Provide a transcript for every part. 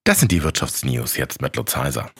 Das sind die Wirtschaftsnews jetzt mit Lutz Heiser.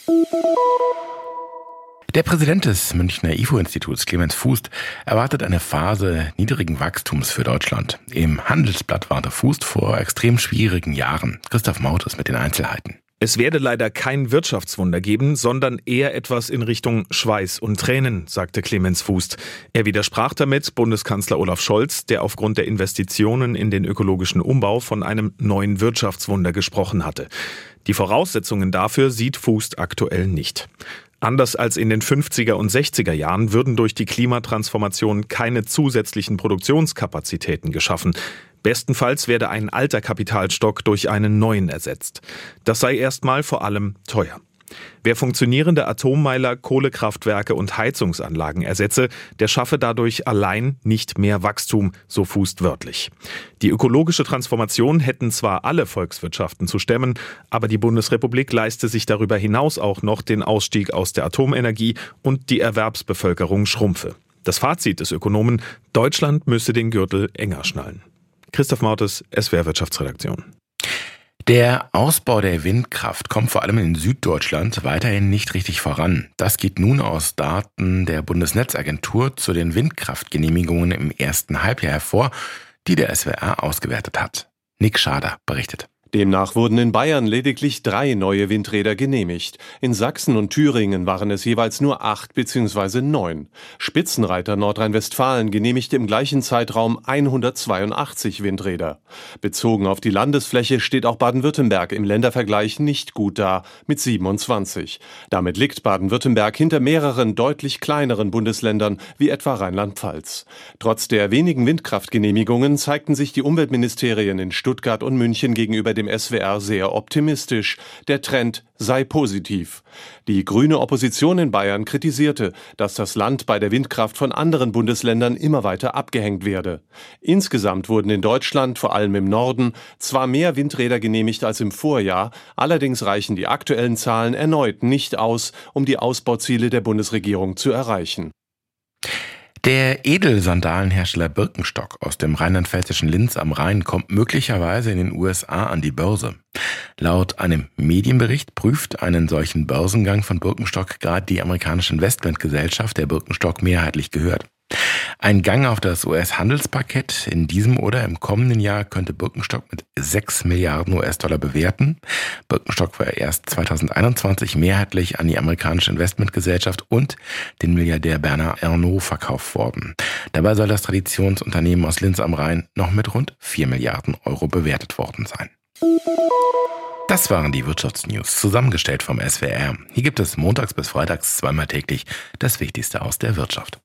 Der Präsident des Münchner IFO-Instituts, Clemens Fußt, erwartet eine Phase niedrigen Wachstums für Deutschland. Im Handelsblatt warnte Fußt vor extrem schwierigen Jahren. Christoph Mauthes mit den Einzelheiten. Es werde leider kein Wirtschaftswunder geben, sondern eher etwas in Richtung Schweiß und Tränen, sagte Clemens Fußt. Er widersprach damit Bundeskanzler Olaf Scholz, der aufgrund der Investitionen in den ökologischen Umbau von einem neuen Wirtschaftswunder gesprochen hatte. Die Voraussetzungen dafür sieht Fußt aktuell nicht. Anders als in den 50er und 60er Jahren würden durch die Klimatransformation keine zusätzlichen Produktionskapazitäten geschaffen. Bestenfalls werde ein alter Kapitalstock durch einen neuen ersetzt. Das sei erstmal vor allem teuer. Wer funktionierende Atommeiler, Kohlekraftwerke und Heizungsanlagen ersetze, der schaffe dadurch allein nicht mehr Wachstum, so Fußt wörtlich. Die ökologische Transformation hätten zwar alle Volkswirtschaften zu stemmen, aber die Bundesrepublik leiste sich darüber hinaus auch noch den Ausstieg aus der Atomenergie und die Erwerbsbevölkerung schrumpfe. Das Fazit des Ökonomen: Deutschland müsse den Gürtel enger schnallen. Christoph Mauthes, SWR Wirtschaftsredaktion. Der Ausbau der Windkraft kommt vor allem in Süddeutschland weiterhin nicht richtig voran. Das geht nun aus Daten der Bundesnetzagentur zu den Windkraftgenehmigungen im ersten Halbjahr hervor, die der SWR ausgewertet hat. Nick Schader berichtet. Demnach wurden in Bayern lediglich 3 neue Windräder genehmigt. In Sachsen und Thüringen waren es jeweils nur 8 bzw. 9. Spitzenreiter Nordrhein-Westfalen genehmigte im gleichen Zeitraum 182 Windräder. Bezogen auf die Landesfläche steht auch Baden-Württemberg im Ländervergleich nicht gut da mit 27. Damit liegt Baden-Württemberg hinter mehreren deutlich kleineren Bundesländern wie etwa Rheinland-Pfalz. Trotz der wenigen Windkraftgenehmigungen zeigten sich die Umweltministerien in Stuttgart und München gegenüber dem SWR sehr optimistisch. Der Trend sei positiv. Die grüne Opposition in Bayern kritisierte, dass das Land bei der Windkraft von anderen Bundesländern immer weiter abgehängt werde. Insgesamt wurden in Deutschland, vor allem im Norden, zwar mehr Windräder genehmigt als im Vorjahr, allerdings reichen die aktuellen Zahlen erneut nicht aus, um die Ausbauziele der Bundesregierung zu erreichen. Der Edelsandalenhersteller Birkenstock aus dem rheinland-pfälzischen Linz am Rhein kommt möglicherweise in den USA an die Börse. Laut einem Medienbericht prüft einen solchen Börsengang von Birkenstock gerade die amerikanische Investmentgesellschaft, der Birkenstock mehrheitlich gehört. Ein Gang auf das US-Handelsparkett in diesem oder im kommenden Jahr könnte Birkenstock mit 6 Milliarden US-Dollar bewerten. Birkenstock war erst 2021 mehrheitlich an die amerikanische Investmentgesellschaft und den Milliardär Bernard Arnault verkauft worden. Dabei soll das Traditionsunternehmen aus Linz am Rhein noch mit rund 4 Milliarden Euro bewertet worden sein. Das waren die Wirtschaftsnews, zusammengestellt vom SWR. Hier gibt es montags bis freitags zweimal täglich das Wichtigste aus der Wirtschaft.